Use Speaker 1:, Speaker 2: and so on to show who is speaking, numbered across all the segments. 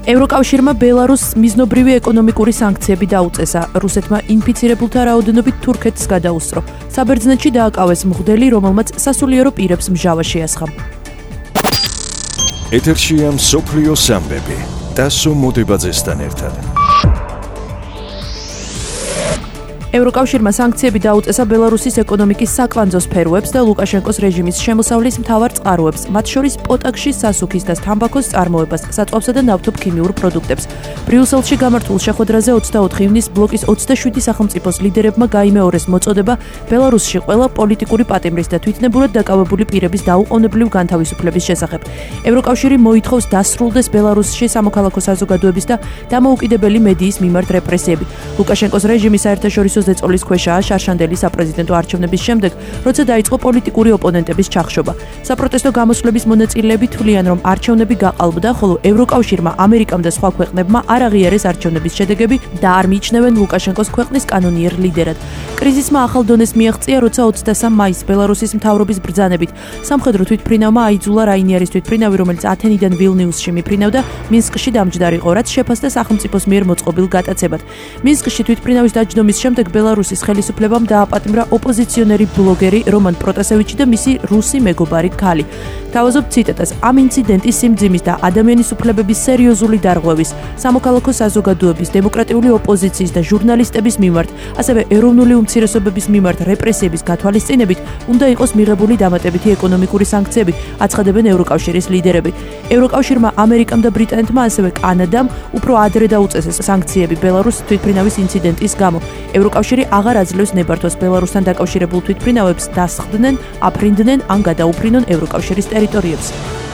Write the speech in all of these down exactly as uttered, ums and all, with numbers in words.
Speaker 1: ევროკავშირმა ბელარუსს მიზნობრივი ეკონომიკური სანქციები დაუწესა. რუსეთმა ინფიცირებულთა რაოდენობით თურქეთს გადაუსწრო. საბერძნეთში დააკავეს მღვდელი, რომელმაც სასულიერო პირებს მჟავა შეასხა.
Speaker 2: ეთერშია მსოფლიო სამბები. დასო მოდებაძესთან ერთად.
Speaker 1: ევროკავშირმა სანქციები დაუწესა ბელარუსის ეკონომიკის საკვანძო სფეროებს და ლუკაშენკოს რეჟიმის შემოსავლის მთავარ წყაროებს, მათ შორის პოტაკშის სასუქის და თამბაქოს წარმოებას, საწყობსა და ნავთობქიმიურ პროდუქტებს. ბრიუსელში გამართულ შეხვედრაზე ოცდაოთხი ივნისს ბლოკის ოცდაშვიდი სახელმწიფოს ლიდერებმა გაიმეორეს მოწოდება ბელარუსში ყველა პოლიტიკური პატიმრის და თვითნებურად დაკავებული პირების დაუყოვნებლივ განთავისუფლების შესახებ. ევროკავშირი მოითხოვს დასრულდეს ბელარუსში სამოქალაქო საზოგადოების და დამოუკიდებელი მედიის მიმართ რეპრესიები. ლუკაშენკოს რეჟიმის საერთაშორისო ზეწოლის ქვეშაა შარშანდელი საპრეზიდენტო არჩევნების შემდეგ, როცა დაიწყო პოლიტიკური ოპონენტების ჩახშობა. საპროტესტო გამოსვლების მონაწილეები თვლიან, რომ არჩევნები გაყალბდა, ხოლო ევროკავშირმა, ამერიკამ და სხვა ქვეყნებმა არ აღიარეს არჩევნების შედეგები და არ მიიჩნევენ ლუკაშენკოს ქვეყნის კანონიერ ლიდერად. კრიზისმა ახალ დონეს მიაღწია, როცა ოცდასამ მაისს ბელარუსის მთავრობის ბრძანებით სამხედრო თვითმფრინავმა აიძულა რაინიარის თვითმფრინავი, რომელიც ათენიდან ვილნიუსში მიფრინავდა, მინსკში დამჯდარიყო, რაც შეფასდა სახელმწიფოს მიერ მოწყობილ გატაცებად. მინსკში თვითმფრინავის დაჯდომის შემდეგ ბელარუსის ხელისუფლებამ დააპატიმრა ოპოზიციონერი ბლოგერი რომან პროტასევიჩი და მისი რუსი მეგობარი ქალი. თავაზობ ციტატას, ამ ინციდენტის სიმძიმის და ადამიანის უფლებების სერიოზული დარღვევის, სამოქალაქო საზოგადოების, დემოკრატიული ოპოზიციის და ჟურნალისტების მიმართ, ასევე ეროვნული უმცირესობების მიმართ რეპრესიების გათვალისწინებით უნდა იყოს მიღებული დამატებითი ეკონომიკური სანქციები, აცხადებენ ევროკავშირის ლიდერები. ევროკავშირმა, ამერიკამ და ბრიტანეთმა, ასევე კანადამ უფრო ადრე დაუწესეს სანქციები ბელარუსის თვითმფრინავის ინციდენტის გამო. ევროკავშირი აღარ აძლევს ნებართვას ბელარუსთან დაკავშირებულ თვითმფრინავებს დასხდნენ, აფრინდნენ ან გადაუფრინონ ევროკავშირის ტერიტორიებს.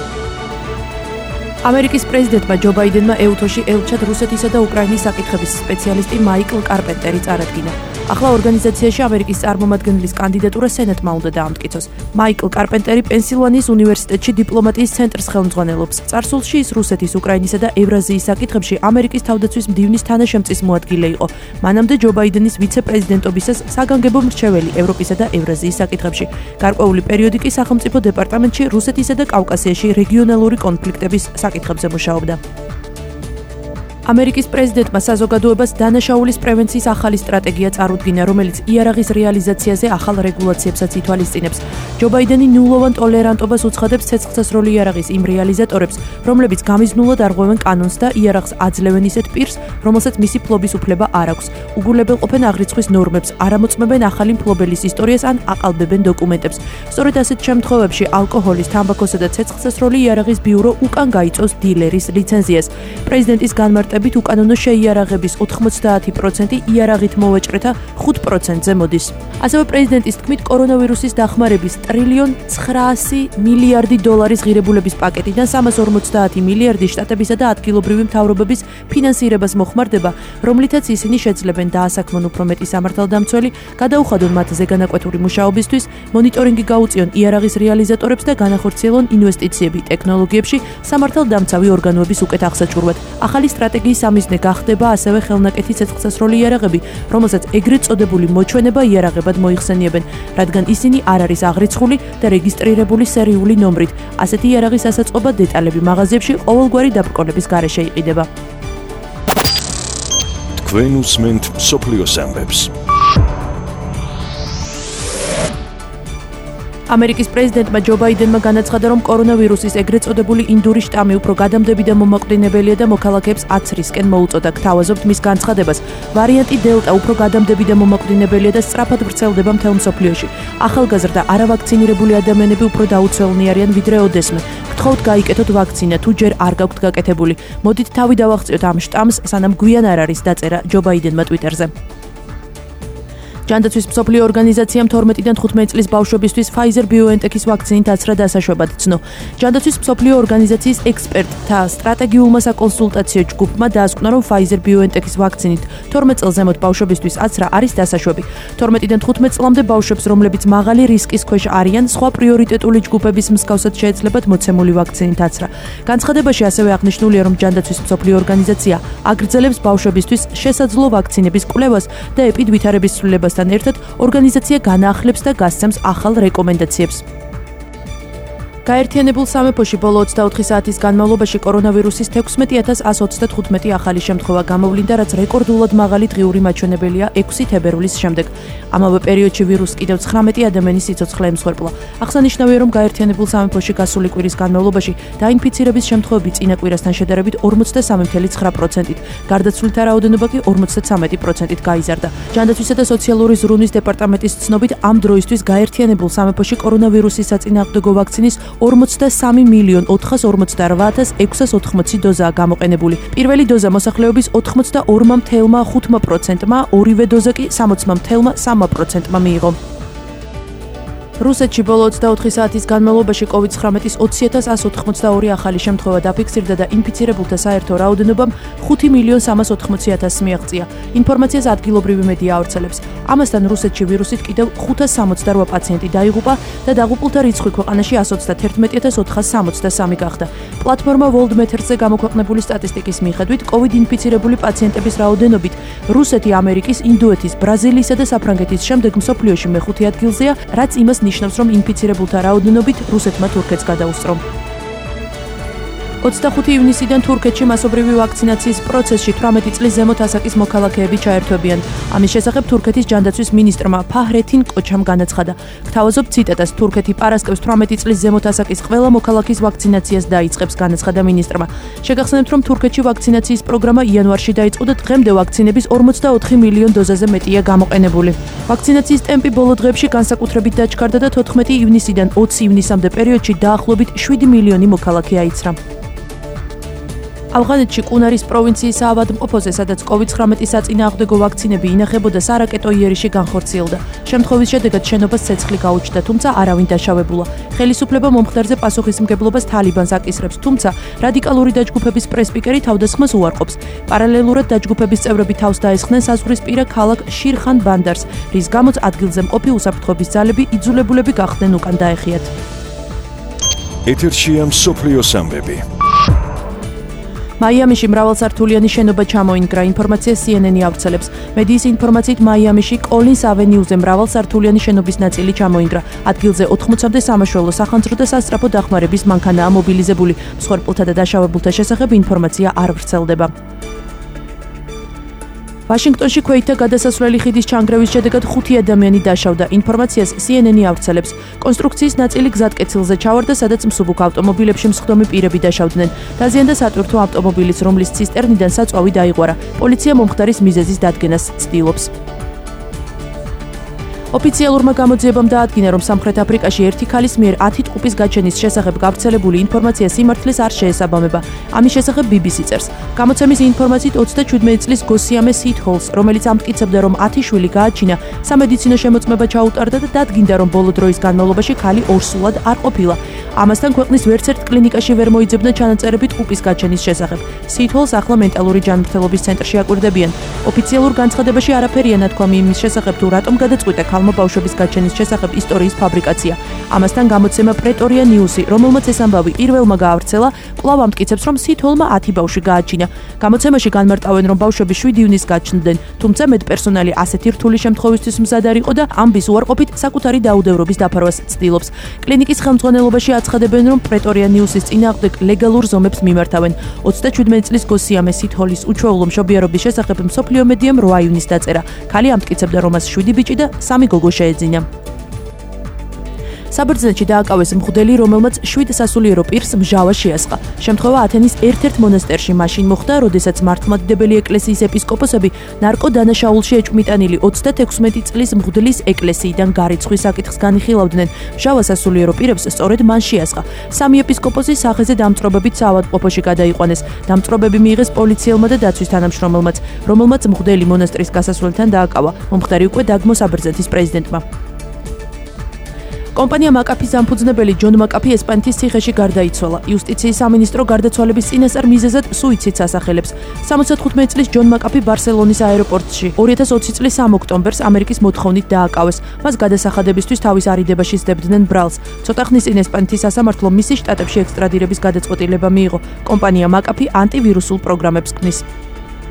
Speaker 1: ამერიკის პრეზიდენტმა ჯო ბაიდენმა ეუთოში ელჩად რუსეთისა და უკრაინის საკითხების სპეციალისტი მაიკლ კარპენტერი წარადგინა. ახლა ორგანიზაციაში ამერიკის წარმომადგენლის კანდიდატურა სენატმა უნდა დაამტკიცოს. მაიკლ კარპენტერი პენსილვანიის უნივერსიტეტში დიპლომატიის ცენტრს ხელმძღვანელობს. წარსულში ის რუსეთის, უკრაინისა და ევრაზიის საკითხებში ამერიკის თავდაცვის მდივნის თანაშემწის მოადგილე იყო. მანამდე ჯო ბაიდენის ვიცე-პრეზიდენტობისას საგანგებო მრჩეველი ევროპისა და ევრაზიის საკითხებში. გარკვეული პერიოდი კი სახელმწიფო დეპარტამენტში რუსეთისა და კავკასიაში რეგიონალური კონფლიქტების საკითხებზე მუშაობდა. ამერიკის პრეზიდენტმა საზოგადოებას დანაშაულის პრევენციის ახალი სტრატეგია წარუდგინა, რომელიც იარაღის რეალიზაციაზე ახალ რეგულაციებსაც ითვალისწინებს. ჯო ბაიდენი ნულოვან ტოლერანტობას უცხადებს ცეცხლსასროლი იარაღის იმ რეალიზატორებს, რომლებიც გამიზნულად არღვევენ კანონს და იარაღს აძლევენ ისეთ პირს, რომელსაც მისი ფლობის უფლება არ აქვს. უგულებელყოფენ აღრიცხვის ნორმებს, არ ამოწმებენ ახალი მფლობელის ისტორიას ან აყალბებენ დოკუმენტებს. სწორედ ასეთ შემთხვევებში ალკოჰოლის, თამბაქოსა და ცეცხლსასროლი იარაღის ბიურო უკან გაიწვევს დილერის ლიცენზიას. პრეზიდენტის განმარტებით უკანონო შეიარაღების ოთხმოცდაათი პროცენტი იარაღით მოვაჭრეთა ხუთ პროცენტზე მოდის. ასევე პრეზიდენტის თქმით, კორონავირუსის დახმარების ტრილიონ ცხრაასი მილიარდი დოლარის ღირებულების პაკეტიდან სამას ორმოცდაათი მილიარდი შტატებისა და ადგილობრივი მთავრობების ფინანსირებას მოხმარდება, რომლითაც ისინი შეძლებენ დაასაქმონ უფრო მეტი სამართალდამცველი, გადაუხადონ მათ ზეგანაკვეთური მუშაობისთვის, მონიტორინგი გაუწიონ იარაღის რეალიზატორებს და განახორციელონ ინვესტიციები ტექნოლოგიებში სამართალდამცავი ორგანოების უკეთ აღსაჭურვად. ახალი სტრატეგია სამიზნე გახდება ასევე ხელნაკეთი ცეცხლსასროლი იარაღები, რომელსაც ეგრეთ წოდებული მოჩვენება იარაღებად მოიხსენიებენ, რადგან ისინი არ არის აღრიცხული და რეგისტრირებული სერიული ნომრით. ასეთი იარაღის ასაწყობა დეტალები მაღაზიებში ყოველგვარი დაბრკოლების გარეშე იყიდება.
Speaker 2: თქვენ უსმენთ მსოფლიო სამბებს.
Speaker 1: ამერიკის პრეზიდენტმა ჯო ბაიდენმა განაცხადა, რომ კორონავირუსის ეგრეთ წოდებული ინდური შტამი უფრო გადამდები და მომაკვდინებელია და მოქალაქეებს აცრისკენ მოუწოდა. გთავაზობთ მის განცხადებას. ვარიანტი დელტა უფრო გადამდები და მომაკვდინებელია და სწრაფად ვრცელდება მთელ მსოფლიოში. ახალგაზრდა არავაქცინირებული ადამიანები უფრო დაუცველნი არიან ვიდრე ოდესმე. გთხოვთ გაიკეთოთ ვაქცინა, თუ ჯერ არ გაქვთ გაკეთებული. მოდით თავი დავაღწიოთ ამ შტამს, სანამ გვიან არ არის, დაწერა ჯო ბაიდენმა ტვიტერზე. ჯანდაცვის მსოფლიო ორგანიზაციამ თორმეტიდან თხუთმეტი წლის ბავშვებისთვის Pfizer-BioNTech-ის ვაქცინით აცრა დასაშვებად ცნო. ჯანდაცვის მსოფლიო ორგანიზაციის ექსპერტთა სტრატეგიულმა საკონსულტაციო ჯგუფმა დაასკვნა, რომ Pfizer-BioNTech-ის ვაქცინით თორმეტ წელს ზემოთ ბავშვებისთვის აცრა არის დასაშვები. თორმეტიდან თხუთმეტ წლამდე ბავშვებს, რომლებიც მაღალი რისკის ქვეშ არიან, სხვა პრიორიტეტული ჯგუფების მსგავსად შეეძლებათ მოცემული ვაქცინით აცრა. განცხადებაში ასევე აღნიშნულია, რომ ჯანდაცვის მსოფლიო ორგანიზაცია აგრძელებს ბავშვებისთვის შესაძლო ვაქცინების კვლევას და ეპიდ ვითარების ცვლილებასთან ერთად ორგანიზაცია განაახლებს და გასცემს ახალ რეკომენდაციებს. გაერთიანებულ სამეფოში ბოლო ოცდაოთხი საათის განმავლობაში კორონავირუსის თექვსმეტი ათას ასს ოცდათხუთმეტი ახალი შემთხვევა გამოვლინდა, რაც რეკორდულად მაღალი დღიური მაჩვენებელია ექვსი თებერვლის შემდეგ. ამავე პერიოდში ვირუსს კიდევ ცხრამეტი ადამიანის სიცოცხლე ემსხვერპლა. აღსანიშნავია, რომ გაერთიანებულ სამეფოში გასული კვირის განმავლობაში დაინფიცირების შემთხვევები წინა კვირასთან შედარებით ორმოცდასამი ფاصლე ცხრა პროცენტით, გარდაცვლილთა რაოდენობა კი ორმოცდათვრამეტი პროცენტით გაიზარდა. ჯანდაცვისა და სოციალური ზრუნვის დეპარტამენტის ცნობით, ამ დროისთვის გაერთიანებულ სამეფოში კორონავირუსის საწინააღმდეგო ვაქცინის ორმოცდასამი მილიონ ოთხასორმოცდარვაათ ათას ექვსას ოთხმოცი დოზაა გამოყენებული. პირველი დოზა მოსახლეობის ოთხმოცდაორ ფაصლე ხუთი პროცენტმა, ორივე დოზა კი სამოცი ფაصლე სამი პროცენტმა მიიღო. რუსეთში ბოლო ოცდაოთხი საათის განმავლობაში კოვიდ ცხრამეტის ოცი ათას ასს ოთხმოცდაორი ახალი შემთხვევა დაფიქსირდა და ინფიცირებულთა საერთო რაოდენობამ ხუთი მილიონ სამას ოთხმოცი ათასს მიაღწია. ინფორმაციას ადგილობრივი მედია ავრცელებს. ამასთან რუსეთში ვირუსით კიდევ ხუთას სამოცდარვა პაციენტი დაიღუპა და დაღუპულთა რიცხვი ქვეყანაში ასს ოცდათერთმეტი ათას ოთხას სამოცდასამი გახდა. პლატფორმა Worldmeters-ზე გამოქვეყნებული სტატისტიკის მიხედვით, კოვიდ ინფიცირებული პაციენტების რაოდენობით რუსეთი ამერიკის, ინდოეთის, ბრაზილიისა და საფრანგეთის შემდეგ მსოფლიოში მეხუთე ადგილზეა, რაც იმას ნიშნავს, რომ ინფიცირებულთა რაოდენობით რუსეთმა თურქეთს გადაუსწრო. ოცდახუთი ივნისიდან თურქეთში მასობრივი ვაქცინაციის პროცესში თვრამეტი წლის ზემოთ ასაკის მოქალაქეები ჩაერთვებიან. ამის შესახებ თურქეთის ჯანდაცვის მინისტრმა ფაჰრეთინ კოჩამ განაცხადა. გთავაზობ ციტატას, თურქეთი პარასკევს თვრამეტი წლის ზემოთ ასაკის ყველა მოქალაქის ვაქცინაციას დაიწყებს, განაცხადა მინისტრმა. შეგახსენებთ, რომ თურქეთში ვაქცინაციის პროგრამა იანვარში დაიწყო და დღემდე ვაქცინების ორმოცდაოთხი მილიონ დოზაზე მეტია გამოყენებული. ვაქცინაციის ტემპი ბოლო დღეებში განსაკუთრებით დაჩქარდა და თოთხმეტი ივნისიდან ოცი ივნისამდე პერიოდში დაახლოებით შვიდი მილიონი მოქალაქე აიცრა. ავღანეთში კუნარის პროვინციის საავადმყოფოზე, სადაც კოვიდ ცხრამეტის საწინააღმდეგო ვაქცინები ინახებოდა, სარაკეტო იერიში განხორციელდა. შემთხვევის შედეგად შენობას ცეცხლი გაუჩნდა, თუმცა არავინ დაშავებულა. ხელისუფლება მომხდარზე პასუხისმგებლობას თალიბანს აკისრებს, თუმცა რადიკალური დაჯგუფების პრესპიკერი თავდასხმას უარყოფს. პარალელურად დაჯგუფების წევრები თავს დაესხნენ საზღვრისპირა ქალაქ შირხან ბანდარს, რის გამოც ადგილზე მყოფი უსაფრთხოების ძალები იძულებულები გახდნენ უკან დაეხიათ.
Speaker 2: ეთერშია მსოფლიოს ამბები.
Speaker 1: მაიამიში მრავალსართულიანი შენობა ჩამოინგრა, ინფორმაციას C N N ავრცელებს. მედიის ინფორმაციით მაიამიში კოლინს ავენიუზე მრავალსართულიანი შენობის ნაწილი ჩამოინგრა. ადგილზე ოთხმოცამდე სამაშველო, სახანძრო და სასწრაფო დახმარების მანქანაა მობილიზებული. მსხვერპლთა და დაშავებულთა შესახებ ინფორმაცია არ ვრცელდება. ვაშინგტონში ქვეითთა გადასასვლელი ხიდის ჩანგრევის შედეგად ხუთი ადამიანი დაშავდა. ინფორმაციას C N N ავრცელებს. კონსტრუქციის ნაწილი გზატკეცილზე ჩავარდა, სადაც მსუბუქ ავტომობილებში მსხდომი პირები დაშავდნენ. დაზიანდა სატვირთო ავტომობილის, რომლის ცისტერნიდან საწვავი დაიღვარა. პოლიცია მომხდარის მიზეზის დადგენას ცდილობს. ოფიციალურმა გამოძიებამ დაადგინა, რომ სამხრეთ აფრიკაში ერთი ქალის მიერ ათი ტყუპის გაჩენის შესახებ გავრცელებული ინფორმაცია სიმართლეს არ შეესაბამება. ამის შესახებ B B C წერს. გამოცემის ინფორმაციით ოცდაჩვიდმეტი წლის გოსიამე სითჰოლს, რომელიც ამტკიცებდა, რომ ათი შვილი გააჩინა, სამედიცინო შემოწმება ჩაუტარდა და დადგინდა, რომ ბოლო დროის განმავლობაში ქალი ორსულად არ ყოფილა. ამასთან ქვეყნის ვერცერთ კლინიკაში ვერ მოიძებნა ჩანაწერები ტყუპის გაჩენის შესახებ. სითჰოლს ახლა მენტალური ჯანმრთელობის ცენტრში აკვირდებიან. ოფიციალურ განცხადებაში არაფერია ნათქვამი იმის შესახებ, თუ რატომ გადაწყვიტა ქალმა ბავშვების გაჩენის შესახებ ისტორიის ფაბრიკაცია. ამასთან გამოცემა პრეტორია ნიუსი, რომელმაც ეს ამბავი პირველმა გაავრცელა, კვლავ ამტკიცებს, რომ სითჰოლმა ათი ბავშვი გააჩინა. გამოცემაში განმარტავენ, რომ ბავშვები შვიდი ივნის გაჩნდნენ, თუმცა მედპერსონალი ასეთი რთული შემთხვევისთვის მზად არ იყო და ამბის უარყოფით საკუთარი დაუდევრობის დაფარვას ცდილობს. კლინიკის ხელმძღვანელობაში აცხადებენ, რომ პრეტორია ნიუსის წინააღმდეგ ლეგალურ ზომებს მიმართავენ. ოცდაჩვიდმეტი წლის გოსიამე სითჰოლის უჩვეულო მშობიარობის შესახებ მსოფლიო მედიამ რვა ივნის დაწერა. ქალი ამტკიცებდა, რომ მას შვიდი ბიჭი და სამი გოგო შეეძინა. საბერძნეთში დააკავეს მღვდელი, რომელმაც შვიდ სასულიერო პირს მჟავა შეასყა. შემთხვევა ათენის ერთ-ერთ მონასტერში მაშინ მოხდა, როდესაც მართლმადიდებელი ეკლესიის ეპისკოპოსები ნარკოდანაშაულში ეჭვმიტანილი ოცდათექვსმეტი წლის მღვდლის ეკლესიიდან გარიცხვის საკითხს განიხილავდნენ. მჟავა სასულიერო პირებს სწორედ მან შეასყა. სამი ეპისკოპოსი სახეზე დამწრობებით საავადმყოფოში გადაიყვანეს. დამწრობები მიიღეს პოლიციელმა და დაცვის თანამშრომელმაც, რომელმაც მღვდელი მონასტრის გასასვლელთან დააკავა. მომხდარი უკვე დაგმო საბერძნეთის პრეზიდენტმა. კომპანია მაკაფის დამფუძნებელი ჯონ მაკაფი ესპანეთის ციხეში გარდაიცვალა. იუსტიციის სამინისტრო გარდაცვალების წინასწარ მიზეზად სუიციდს ასახელებს. სამოცდათხუთმეტი წლის ჯონ მაკაფი ბარსელონის აეროპორტში ორი ათას ოცი წლის სამი ოქტომბერს ამერიკის მოთხოვნით დააკავეს. მას გადასახადებისთვის თავის არიდებაში სდებდნენ ბრალს. ცოტა ხნის წინ ესპანეთის სასამართლომ მისი შტატებში ექსტრადირების გადაწყვეტილება მიიღო. კომპანია მაკაფი ანტივირუსულ პროგრამებს ქმნის.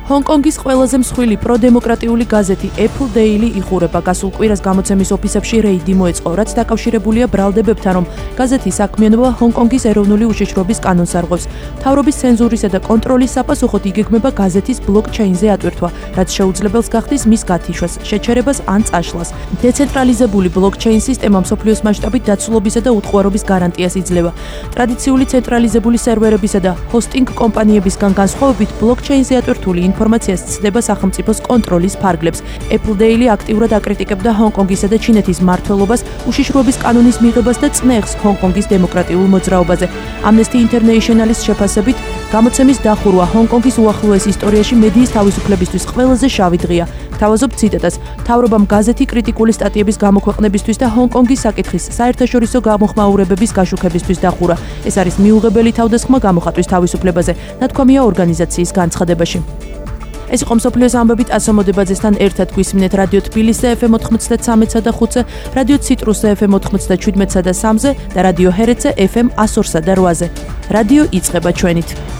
Speaker 1: ჰონკონგის ყველაზე მსხვილი პროდემოკრატიული გაზეთი Apple Daily იხურება. გასულ კვირას გამოცემის ოფისებში რეიდი მოეწყო, რაც დაკავშირებულია ბრალდებებთან, რომ გაზეთის საქმიანობა ჰონკონგის ეროვნული უშიშროების კანონს არღვევს. მთავრობის ცენზურისა და კონტროლის საპასუხოდ იგეგმება გაზეთის ბლოკჩეინზე ატვირთვა, რაც შეუძლებელს გახდის მის გათიშვას, შეჩერებას ან წაშლას. დეცენტრალიზებული ბლოკჩეინ სისტემა მსოფლიოს მასშტაბით დაცულობისა და უტყუარობის გარანტიას იძლევა. ტრადიციული ცენტრალიზებული სერვერებისა და ჰოსტინგ კომპანიებისგან განსხვავებით, ბლოკჩეინზე ატვირთული ინფორმაციას ცდება სახელმწიფოს კონტროლის ფარგლებს. Apple Daily აქტიურად აკრიტიკებდა ჰონკონგისა და ჩინეთის მმართველობას, უშიშროების კანონის მიღებას და წნეხს ჰონკონგის დემოკრატიულ მოძრაობაზე. Amnesty International-ის შეფასებით, გამოცემის დახურვა ჰონკონგის უახლოეს ისტორიაში მედიის თავისუფლებისთვის ყველაზე შავი დღეა. თავაზობ ციტატას, მთავრობამ გაზეთი კრიტიკული სტატიების გამოქვეყნებისთვის და ჰონკონგის საკითხის საერთაშორისო გამოხმაურებების გაშუქებისთვის დახურა. ეს არის მიუღებელი თავდასხმა გამოხატვის თავისუფლებაზე, ნათქვამია ორგანიზაციის განცხადებაში. ეს იყო მსოფლიოს ამბებით ასო მოდებაძესთან ერთად გვისმინეთ რადიო თბილისზე F M ოთხმოცდათსამი და ხუთზე, რადიო ციტრუსზე F M ოცდაშვიდ და სამზე და რადიო ჰერეთზე F M სто ორ და რვაზე. რადიო იწყება ჩვენით.